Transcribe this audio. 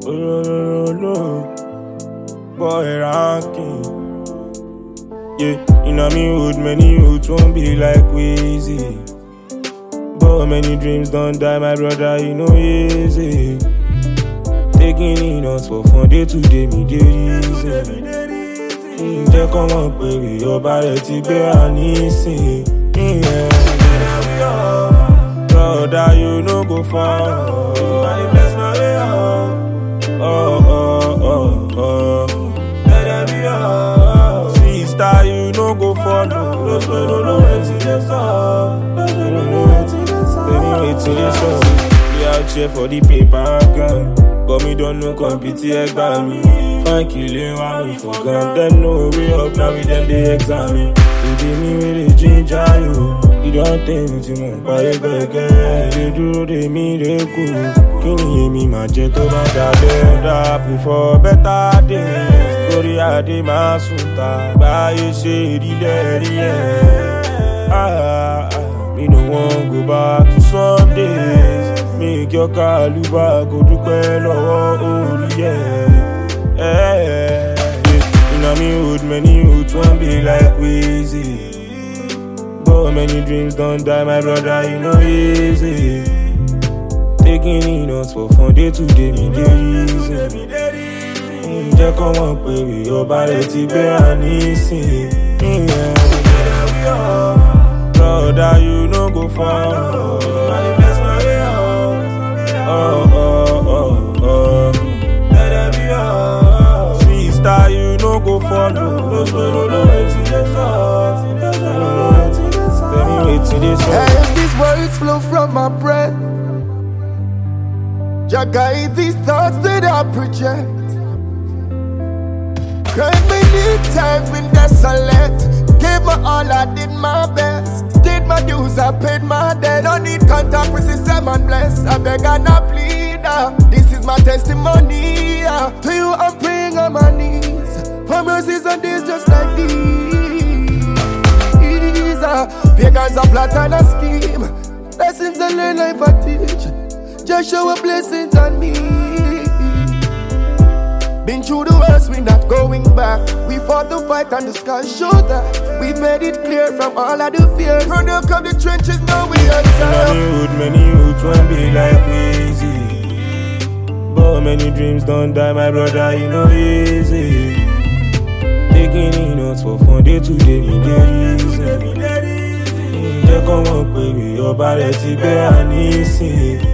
Boy ranking. Yeah, in a me hood, many youths won't be like Weezy. But many dreams don't die, my brother, you know easy. Taking in us for fun, day to day, me day easy. Just come up, baby, your body to be an easy. Brother, you no go far. I bless my way up. Sister, you no go for no. No, waiting this up. No, waiting this up. Baby, waiting this up. We out here for the paper and gun. But me don't know compete by me. Fine killing while we for gun. Then no way up, now we them they examine. You give me really ginger you. You don't think me too much, but you better. They do, they mean they cool. Can you hear me, my jet over that up before better days. Story I did my suta, buy a shady lady. Me no want go back to some days. Make your car look back, go to bed, oh yeah. In a me hood, many youths won't be like Weezy. But many dreams don't die, my brother, you know easy. Taking in us for fun, day to day, me day easy. Just come up, baby, your body to be an easy. Brother, you no go far. I bless my way up. Sister, you no go for no. As these words flow from my breath, Jah guide these thoughts that I project. Cried many times, been desolate. Gave my all, I did my best. Did my dues, I paid my debt. Don't need contact with system and bless. I beg and I plead. This is my testimony. To you I'm praying on my knees. For mercies on days just like these. Pagans are plot and a scheme. Lessons I learn life I teach. Just shower blessings on me. Been through the worst, we not going back. We fought the fight and the scars show that. We made it clear from all of the fears. Product of the trenches, now we answer. Many youths won't be like Weezy. But many dreams don't die, my brother, you know easy. Taking in us for fun, day to day, me day easy. Just come up, baby, your body to be an easy.